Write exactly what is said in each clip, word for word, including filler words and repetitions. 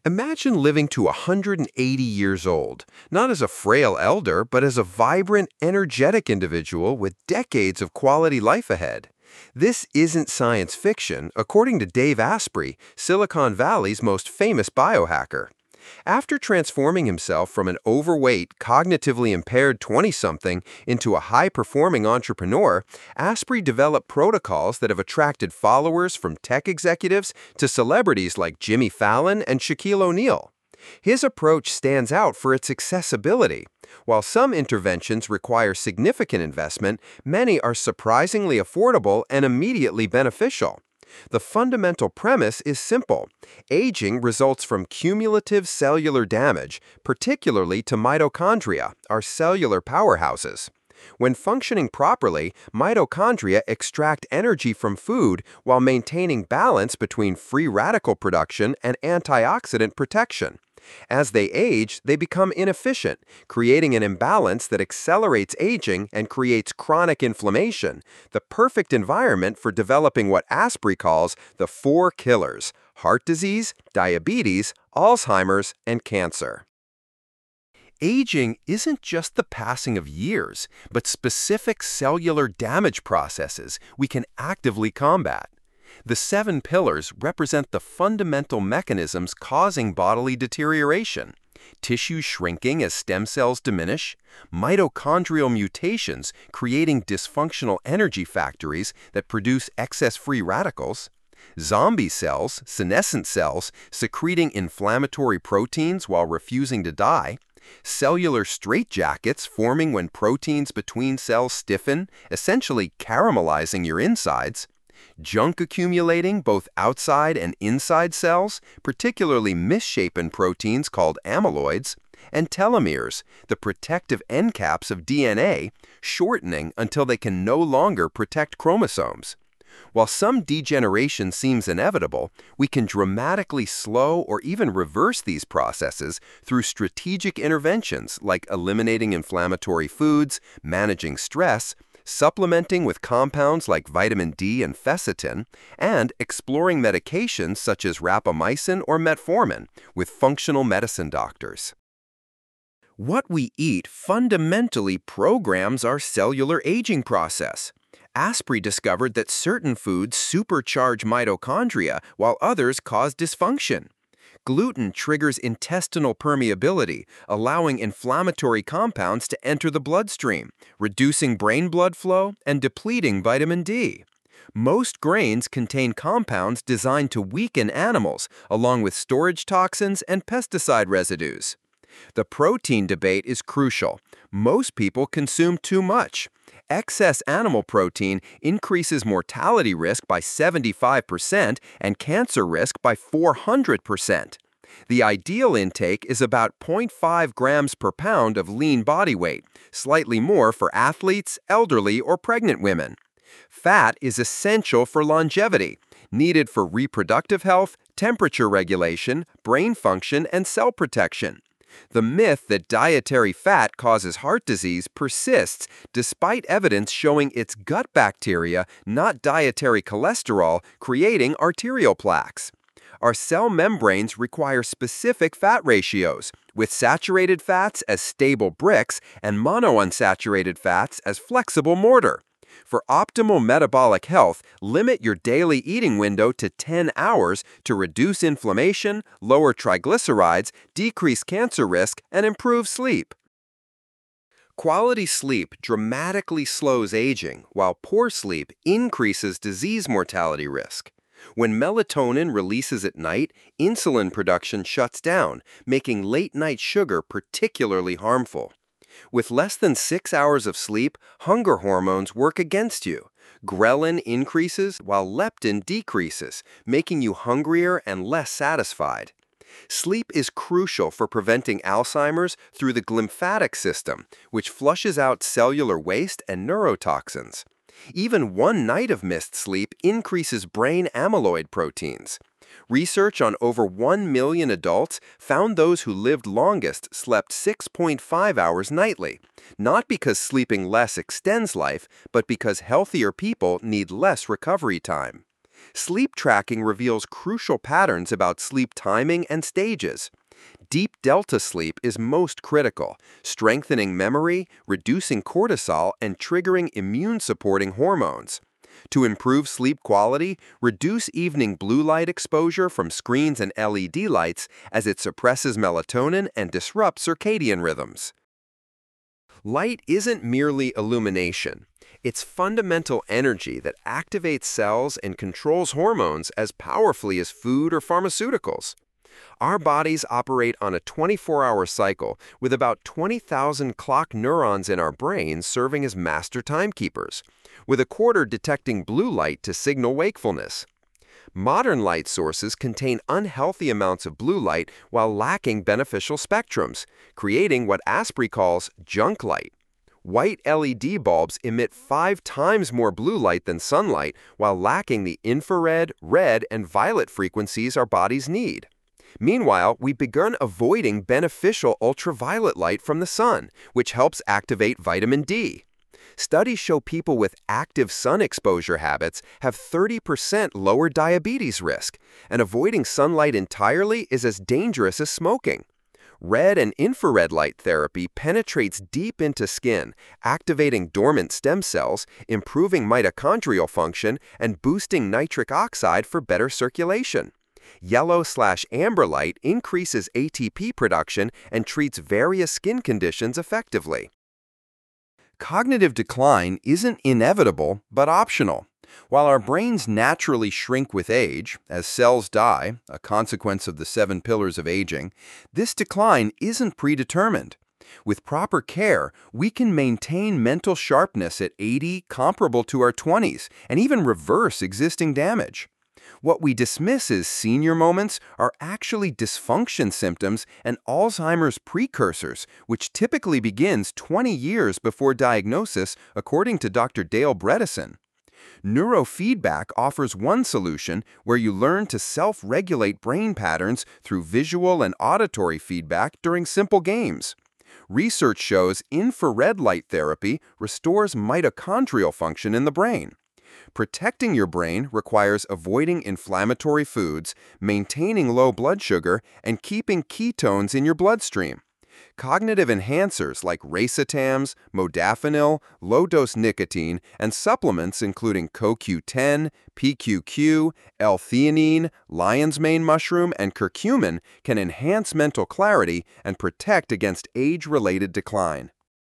Imagine living to one hundred eighty years old, not as a frail elder, but as a vibrant, energetic individual with decades of quality life ahead. This isn't science fiction, according to Dave Asprey, Silicon Valley's most famous biohacker. After transforming himself from an overweight, cognitively impaired twenty-something into a high-performing entrepreneur, Asprey developed protocols that have attracted followers from tech executives to celebrities like Jimmy Fallon and Shaquille O'Neal. His approach stands out for its accessibility. While some interventions require significant investment, many are surprisingly affordable and immediately beneficial. The fundamental premise is simple. Aging results from cumulative cellular damage, particularly to mitochondria, our cellular powerhouses. When functioning properly, mitochondria extract energy from food while maintaining balance between free radical production and antioxidant protection. As they age, they become inefficient, creating an imbalance that accelerates aging and creates chronic inflammation, the perfect environment for developing what Asprey calls the four killers: heart disease, diabetes, Alzheimer's, and cancer. Aging isn't just the passing of years, but specific cellular damage processes we can actively combat. The seven pillars represent the fundamental mechanisms causing bodily deterioration: tissue shrinking as stem cells diminish, mitochondrial mutations creating dysfunctional energy factories that produce excess free radicals, zombie cells, senescent cells, secreting inflammatory proteins while refusing to die, cellular straitjackets forming when proteins between cells stiffen, essentially caramelizing your insides, junk accumulating both outside and inside cells, particularly misshapen proteins called amyloids, and telomeres, the protective end caps of D N A, shortening until they can no longer protect chromosomes. While some degeneration seems inevitable, we can dramatically slow or even reverse these processes through strategic interventions like eliminating inflammatory foods, managing stress, supplementing with compounds like vitamin D and quercetin, and exploring medications such as rapamycin or metformin with functional medicine doctors. What we eat fundamentally programs our cellular aging process. Asprey discovered that certain foods supercharge mitochondria while others cause dysfunction. Gluten triggers intestinal permeability, allowing inflammatory compounds to enter the bloodstream, reducing brain blood flow and depleting vitamin D. Most grains contain compounds designed to weaken animals, along with storage toxins and pesticide residues. The protein debate is crucial. Most people consume too much. Excess animal protein increases mortality risk by seventy-five percent and cancer risk by four hundred percent. The ideal intake is about zero point five grams per pound of lean body weight, slightly more for athletes, elderly, or pregnant women. Fat is essential for longevity, needed for reproductive health, temperature regulation, brain function, and cell protection. The myth that dietary fat causes heart disease persists despite evidence showing it's gut bacteria, not dietary cholesterol, creating arterial plaques. Our cell membranes require specific fat ratios, with saturated fats as stable bricks and monounsaturated fats as flexible mortar. For optimal metabolic health, limit your daily eating window to ten hours to reduce inflammation, lower triglycerides, decrease cancer risk, and improve sleep. Quality sleep dramatically slows aging, while poor sleep increases disease mortality risk. When melatonin releases at night, insulin production shuts down, making late-night sugar particularly harmful. With less than six hours of sleep, hunger hormones work against you. Ghrelin increases while leptin decreases, making you hungrier and less satisfied. Sleep is crucial for preventing Alzheimer's through the glymphatic system, which flushes out cellular waste and neurotoxins. Even one night of missed sleep increases brain amyloid proteins. Research on over one million adults found those who lived longest slept six point five hours nightly, not because sleeping less extends life, but because healthier people need less recovery time. Sleep tracking reveals crucial patterns about sleep timing and stages. Deep delta sleep is most critical, strengthening memory, reducing cortisol, and triggering immune-supporting hormones. To improve sleep quality, reduce evening blue light exposure from screens and L E D lights as it suppresses melatonin and disrupts circadian rhythms. Light isn't merely illumination. It's fundamental energy that activates cells and controls hormones as powerfully as food or pharmaceuticals. Our bodies operate on a twenty-four hour cycle with about twenty thousand clock neurons in our brains serving as master timekeepers, with a quarter detecting blue light to signal wakefulness. Modern light sources contain unhealthy amounts of blue light while lacking beneficial spectrums, creating what Asprey calls junk light. White L E D bulbs emit five times more blue light than sunlight while lacking the infrared, red, and violet frequencies our bodies need. Meanwhile, we've begun avoiding beneficial ultraviolet light from the sun, which helps activate vitamin D. Studies show people with active sun exposure habits have thirty percent lower diabetes risk, and avoiding sunlight entirely is as dangerous as smoking. Red and infrared light therapy penetrates deep into skin, activating dormant stem cells, improving mitochondrial function, and boosting nitric oxide for better circulation. Yellow/amber light increases A T P production and treats various skin conditions effectively. Cognitive decline isn't inevitable, but optional. While our brains naturally shrink with age, as cells die, a consequence of the seven pillars of aging, this decline isn't predetermined. With proper care, we can maintain mental sharpness at eighty comparable to our twenties, and even reverse existing damage. What we dismiss as senior moments are actually dysfunction symptoms and Alzheimer's precursors, which typically begins twenty years before diagnosis, according to Doctor Dale Bredesen. Neurofeedback offers one solution where you learn to self-regulate brain patterns through visual and auditory feedback during simple games. Research shows infrared light therapy restores mitochondrial function in the brain. Protecting your brain requires avoiding inflammatory foods, maintaining low blood sugar, and keeping ketones in your bloodstream. Cognitive enhancers like racetams, modafinil, low-dose nicotine, and supplements including C O Q ten, P Q Q, L-theanine, lion's mane mushroom, and curcumin can enhance mental clarity and protect against age-related decline.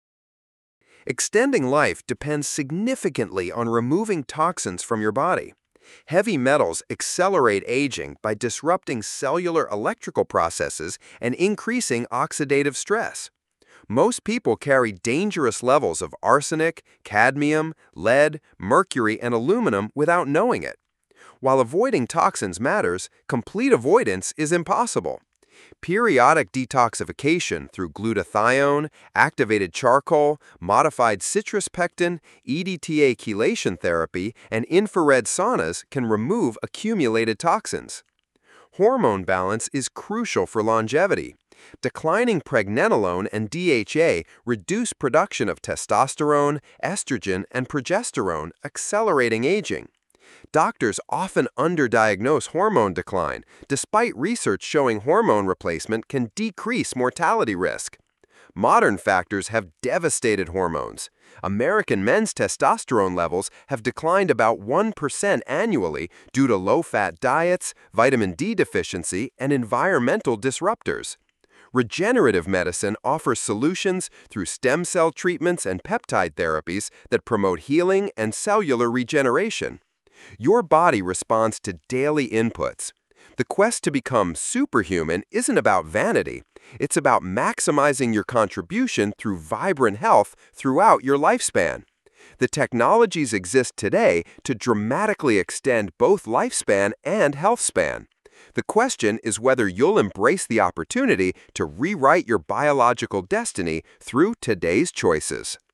Extending life depends significantly on removing toxins from your body. Heavy metals accelerate aging by disrupting cellular electrical processes and increasing oxidative stress. Most people carry dangerous levels of arsenic, cadmium, lead, mercury, and aluminum without knowing it. While avoiding toxins matters, complete avoidance is impossible. Periodic detoxification through glutathione, activated charcoal, modified citrus pectin, E D T A chelation therapy, and infrared saunas can remove accumulated toxins. Hormone balance is crucial for longevity. Declining pregnenolone and D H A reduce production of testosterone, estrogen, and progesterone, accelerating aging. Doctors often underdiagnose hormone decline, despite research showing hormone replacement can decrease mortality risk. Modern factors have devastated hormones. American men's testosterone levels have declined about one percent annually due to low-fat diets, vitamin D deficiency, and environmental disruptors. Regenerative medicine offers solutions through stem cell treatments and peptide therapies that promote healing and cellular regeneration. Your body responds to daily inputs. The quest to become superhuman isn't about vanity. It's about maximizing your contribution through vibrant health throughout your lifespan. The technologies exist today to dramatically extend both lifespan and health span. The question is whether you'll embrace the opportunity to rewrite your biological destiny through today's choices.